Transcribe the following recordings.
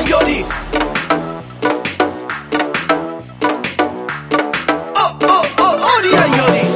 عیاری آری عیاری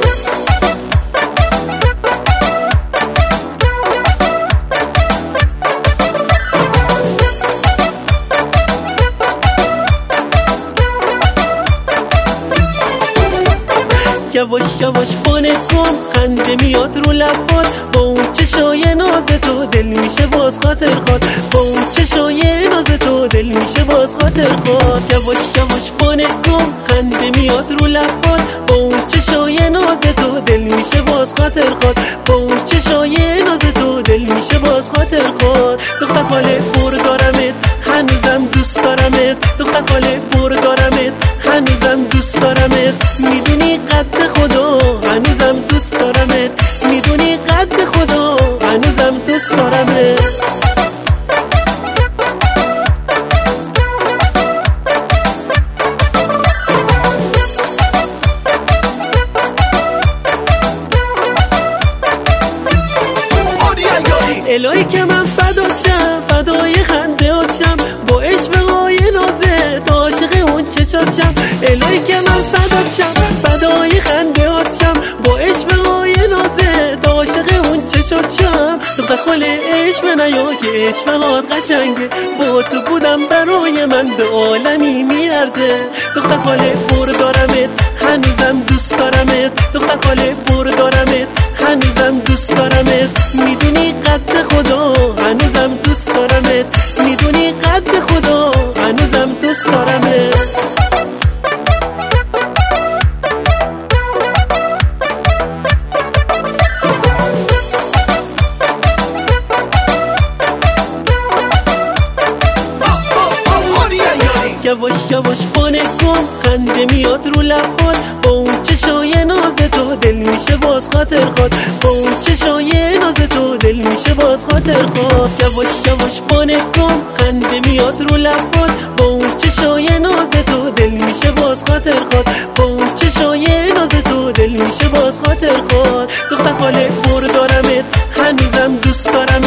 یواش یواش بانه کن خنده میاد رو لبات، با اون چشای ناز تو دل میشه باز خاطر خواد، با اون چشای ناز تو دل میشه باز خاطر خواد. یواش یواش بانه کن خنده میاد رو لبات، با اون چشای ناز تو دل میشه باز خاطر خواد، با اون چشای ناز تو دل میشه باز خاطر خواد. دختر خاله پر دارمت هنوزم دوست دارمت، دختر خاله پر دارمت هنوزم دوست دارمت، میدونی قد خدا هنوزم دوست دارمت، میدونی قد خدا هنوزم دوست دارمت. الهی که من فدات شم، فدای خندهات شم، با عشقهای نازت عاشق اون چشات شم. الهی که من فدات شم، فدای خندهات شم، با عشقهای نازت عاشق اون چشات شم. دختر خاله عشق نیا که عشقهات قشنگه، با تو بودم برای من به عالمی میارزه. دختر خاله پر دارمت هنوزم دوست دارمت، دختر خاله پر دارمت هنوزم دوست دارمت، میدونی قد خدا هنوزم دوست دارمت، میدونی قد خدا هنوزم دوست دارمت. یواش یواش بانه کن خنده میاد رو لبات، با اون چشای ناز تو دل میشه باز خاطر خواد، با اون چشای ناز تو دل میشه باز خاطر خواد. یواش یواش بانه کن خنده میاد رو لبات، با اون چشای ناز تو دل میشه باز خاطر خواد، با اون چشای ناز تو دل میشه باز خاطر خواد. دختر خاله پر دارمت هنوزم دوست دارم